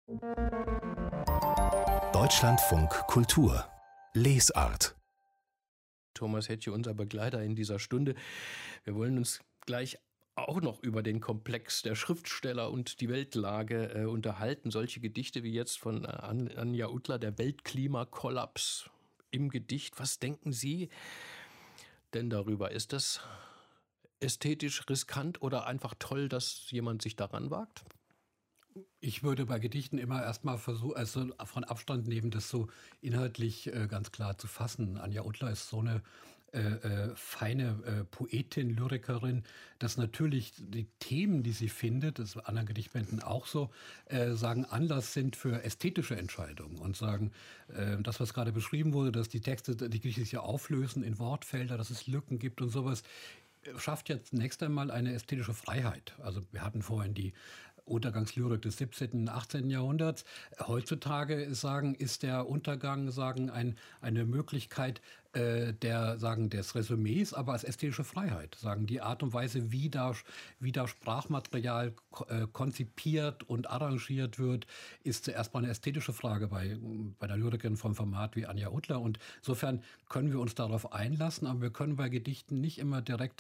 Deutschlandfunk Kultur Lesart. Thomas Hettche, unser Begleiter in dieser Stunde. Wir wollen uns gleich auch noch über den Komplex der Schriftsteller und die Weltlage unterhalten. Solche Gedichte wie jetzt von Anja Uttler, der Weltklimakollaps im Gedicht. Was denken Sie denn darüber? Ist das ästhetisch riskant oder einfach toll, dass jemand sich daran wagt? Ich würde bei Gedichten immer erstmal versuchen, also von Abstand nehmen, das so inhaltlich ganz klar zu fassen. Anja Uttler ist so eine feine Poetin, Lyrikerin, dass natürlich die Themen, die sie findet, das ist bei anderen Gedichtbänden auch so, sagen, Anlass sind für ästhetische Entscheidungen und sagen, das, was gerade beschrieben wurde, dass die Texte, die Gedichte sich ja auflösen in Wortfelder, dass es Lücken gibt und sowas, schafft ja zunächst einmal eine ästhetische Freiheit. Also wir hatten vorhin die Untergangslyrik des 17. und 18. Jahrhunderts. Heutzutage ist der Untergang eine Möglichkeit des Resümees, aber als ästhetische Freiheit. Die Art und Weise, wie da Sprachmaterial konzipiert und arrangiert wird, ist zuerst mal eine ästhetische Frage bei der Lyrikerin vom Format wie Anja Uttler. Und insofern können wir uns darauf einlassen, aber wir können bei Gedichten nicht immer direkt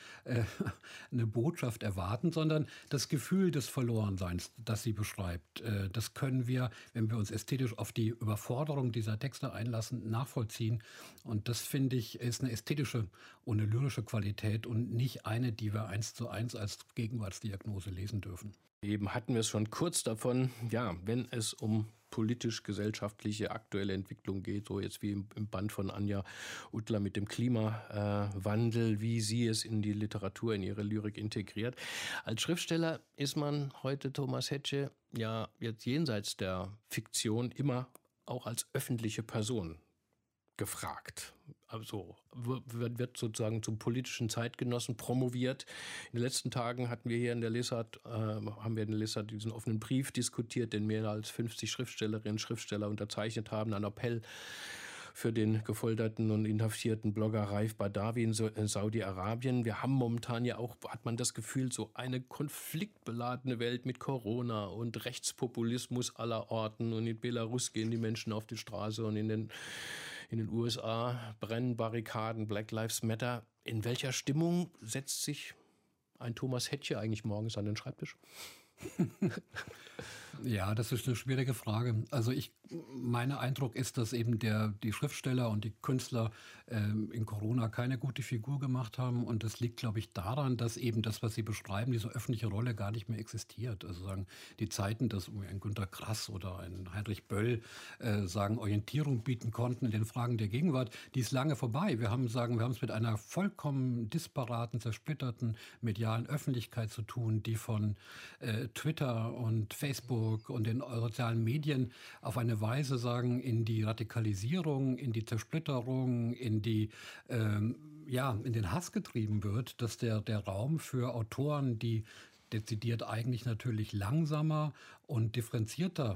eine Botschaft erwarten, sondern das Gefühl des Verlorenseins, das sie beschreibt, das können wir, wenn wir uns ästhetisch auf die Überforderung dieser Texte einlassen, nachvollziehen. Und das, finde ich, ist eine ästhetische und eine lyrische Qualität und nicht eine, die wir 1:1 als Gegenwartsdiagnose lesen dürfen. Eben hatten wir es schon kurz davon, ja, wenn es um politisch-gesellschaftliche aktuelle Entwicklung geht, so jetzt wie im Band von Anja Uttler mit dem Klimawandel, wie sie es in die Literatur, in ihre Lyrik integriert. Als Schriftsteller ist man heute, Thomas Hettche, ja jetzt jenseits der Fiktion immer auch als öffentliche Person gefragt. Also wird sozusagen zum politischen Zeitgenossen promoviert. In den letzten Tagen hatten wir hier in der Lesart, diesen offenen Brief diskutiert, den mehr als 50 Schriftstellerinnen und Schriftsteller unterzeichnet haben, ein Appell für den gefolterten und inhaftierten Blogger Raif Badawi in Saudi-Arabien. Wir haben momentan ja auch, hat man das Gefühl, so eine konfliktbeladene Welt mit Corona und Rechtspopulismus aller Orten. Und in Belarus gehen die Menschen auf die Straße und in den USA brennen Barrikaden, Black Lives Matter. In welcher Stimmung setzt sich ein Thomas Hettche eigentlich morgens an den Schreibtisch? Ja, das ist eine schwierige Frage. Also mein Eindruck ist, dass eben die Schriftsteller und die Künstler in Corona keine gute Figur gemacht haben. Und das liegt, glaube ich, daran, dass eben das, was sie beschreiben, diese öffentliche Rolle gar nicht mehr existiert. Also die Zeiten, dass ein Günter Grass oder ein Heinrich Böll Orientierung bieten konnten in den Fragen der Gegenwart, die ist lange vorbei. Wir haben es mit einer vollkommen disparaten, zersplitterten medialen Öffentlichkeit zu tun, die von Twitter und Facebook und den sozialen Medien auf eine Weise in die Radikalisierung, in die Zersplitterung, in den Hass getrieben wird, dass der Raum für Autoren, die dezidiert eigentlich natürlich langsamer und differenzierter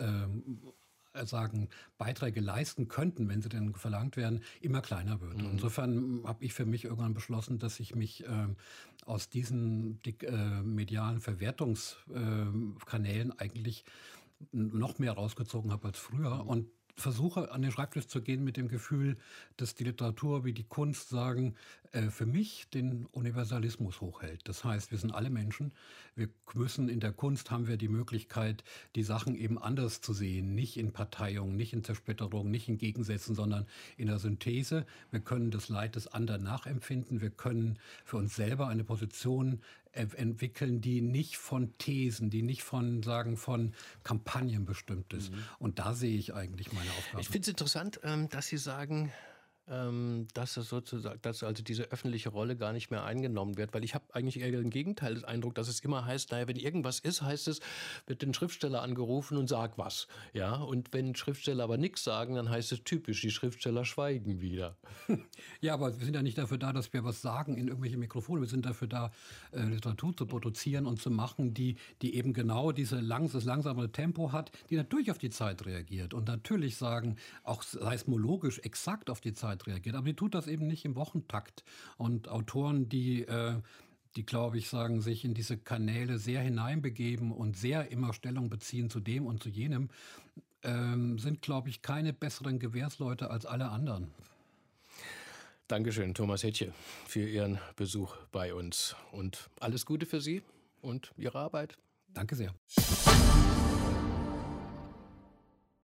Beiträge leisten könnten, wenn sie denn verlangt werden, immer kleiner wird. Mhm. Insofern habe ich für mich irgendwann beschlossen, dass ich mich aus diesen medialen Verwertungskanälen eigentlich noch mehr rausgezogen habe als früher und versuche, an den Schreibtisch zu gehen mit dem Gefühl, dass die Literatur wie die Kunst für mich den Universalismus hochhält. Das heißt, wir sind alle Menschen. In der Kunst haben wir die Möglichkeit, die Sachen eben anders zu sehen. Nicht in Parteiung, nicht in Zersplitterung, nicht in Gegensätzen, sondern in der Synthese. Wir können das Leid des anderen nachempfinden. Wir können für uns selber eine Position entwickeln, die nicht von Thesen, die nicht von Kampagnen bestimmt ist. Mhm. Und da sehe ich eigentlich meine Aufgabe. Ich finde es interessant, dass Sie sagen, dass also diese öffentliche Rolle gar nicht mehr eingenommen wird, weil ich habe eigentlich eher den Gegenteil des Eindrucks, dass es immer heißt, naja, wenn irgendwas ist, wird den Schriftsteller angerufen und sag was, ja, und wenn Schriftsteller aber nichts sagen, dann heißt es typisch, die Schriftsteller schweigen wieder. Ja, aber wir sind ja nicht dafür da, dass wir was sagen in irgendwelche Mikrofone, wir sind dafür da, Literatur zu produzieren und zu machen, die eben genau das langsamere Tempo hat, die natürlich auf die Zeit reagiert und natürlich auch seismologisch exakt auf die Zeit reagiert, aber die tut das eben nicht im Wochentakt. Und Autoren, die die, glaube ich, sagen, sich in diese Kanäle sehr hineinbegeben und sehr immer Stellung beziehen zu dem und zu jenem, sind, glaube ich, keine besseren Gewährsleute als alle anderen. Dankeschön, Thomas Hettche, für Ihren Besuch bei uns und alles Gute für Sie und Ihre Arbeit. Danke sehr.